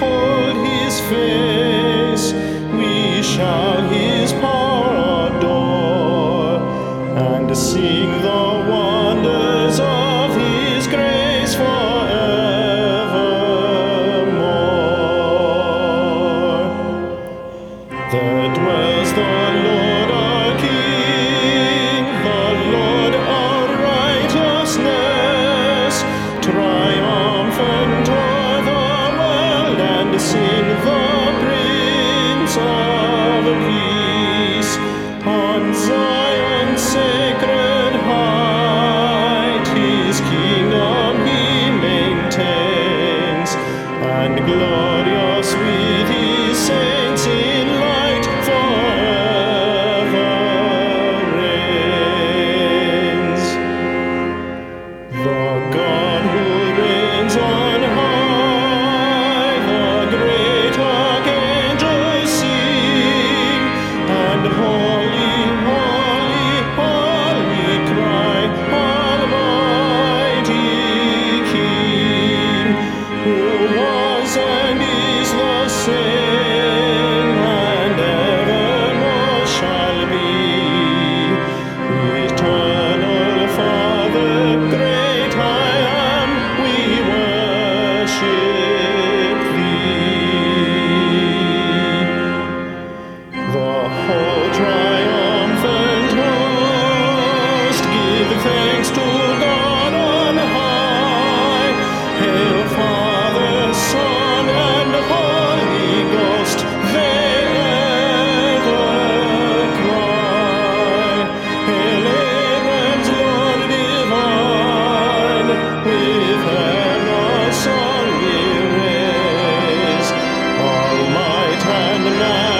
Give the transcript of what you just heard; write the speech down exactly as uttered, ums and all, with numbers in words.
behold his face, we shall his power adore, and sing the wonders of his grace forevermore. There dwells the Lord our King, the Lord our righteousness, triumphant o'er the world, and sing the Prince of Peace. On Zion's sacred height his kingdom he maintains, and glorious with his saints in light forever reigns. The God who reigns on high, the great archangels sing, and holy, holy, holy cry, Almighty King, who was and is the same, and evermore shall be. Eternal Father, great I am, we worship thee. The whole triumphant host give thanks to God on high. Hail Father, Son, and Holy Ghost, they ever cry. Hail Abraham's Lord divine, with him our song we raise. All might and majesty